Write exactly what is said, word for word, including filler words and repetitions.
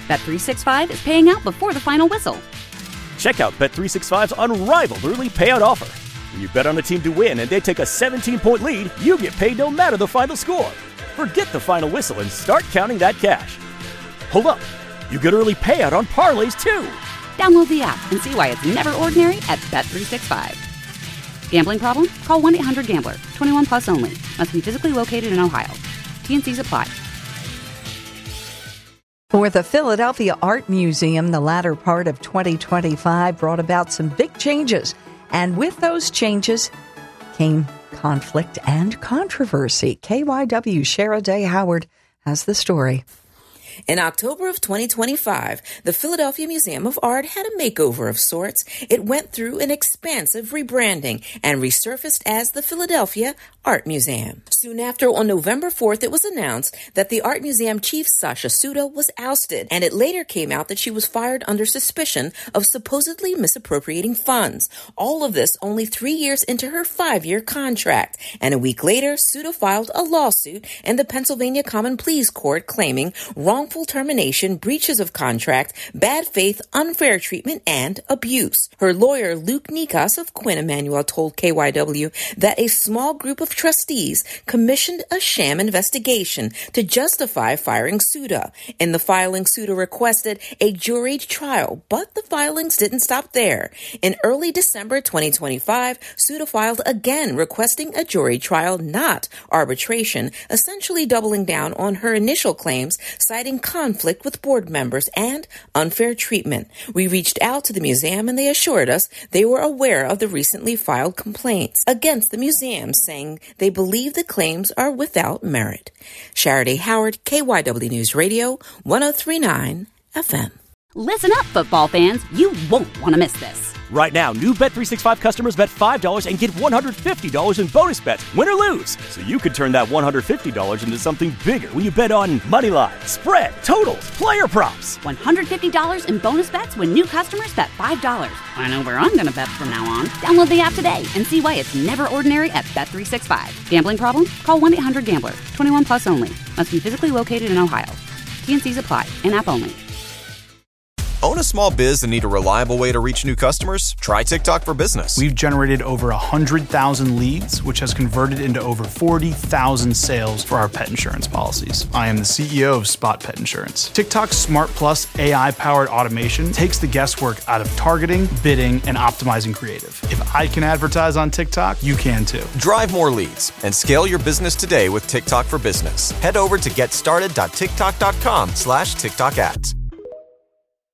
Bet three sixty-five is paying out before the final whistle. Check out Bet three sixty-five's unrivaled early payout offer. When you bet on a team to win and they take a seventeen-point lead, you get paid no matter the final score. Forget the final whistle and start counting that cash. Hold up. You get early payout on parlays, too. Download the app and see why it's never ordinary at Bet three sixty-five. Gambling problem? Call one eight hundred gambler. twenty-one plus only. Must be physically located in Ohio. T N Cs apply. For the Philadelphia Art Museum, the latter part of twenty twenty-five brought about some big changes. And with those changes came conflict and controversy. K Y W's Shara Day Howard has the story. In October of twenty twenty-five, the Philadelphia Museum of Art had a makeover of sorts. It went through an expansive rebranding and resurfaced as the Philadelphia Art Museum. Soon after, on November fourth, it was announced that the Art Museum chief, Sasha Suda, was ousted, and it later came out that she was fired under suspicion of supposedly misappropriating funds. All of this only three years into her five-year contract. And a week later, Suda filed a lawsuit in the Pennsylvania Common Pleas Court claiming wrongful termination, breaches of contract, bad faith, unfair treatment, and abuse. Her lawyer, Luke Nikas of Quinn Emanuel, told K Y W that a small group of trustees commissioned a sham investigation to justify firing Suda. In the filing, Suda requested a juried trial, but the filings didn't stop there. In early December twenty twenty-five, Suda filed again requesting a jury trial, not arbitration, essentially doubling down on her initial claims, citing conflict with board members and unfair treatment. We reached out to the museum and they assured us they were aware of the recently filed complaints against the museum, saying they believe the claims are without merit. Shara Day Howard, K Y W News Radio, one oh three point nine F M. Listen up, football fans. You won't want to miss this. Right now, new Bet three sixty-five customers bet five dollars and get one hundred fifty dollars in bonus bets, win or lose. So you could turn that one hundred fifty dollars into something bigger when you bet on money line, spread, totals, player props. one hundred fifty dollars in bonus bets when new customers bet five dollars. I know where I'm going to bet from now on. Download the app today and see why it's never ordinary at Bet three sixty-five. Gambling problem? Call one eight hundred gambler. twenty-one plus only. Must be physically located in Ohio. T N Cs apply. In-app only. Own a small biz and need a reliable way to reach new customers? Try TikTok for Business. We've generated over one hundred thousand leads, which has converted into over forty thousand sales for our pet insurance policies. I am the C E O of Spot Pet Insurance. TikTok's Smart Plus A I-powered automation takes the guesswork out of targeting, bidding, and optimizing creative. If I can advertise on TikTok, you can too. Drive more leads and scale your business today with TikTok for Business. Head over to getstarted.tiktok.com slash TikTok ads.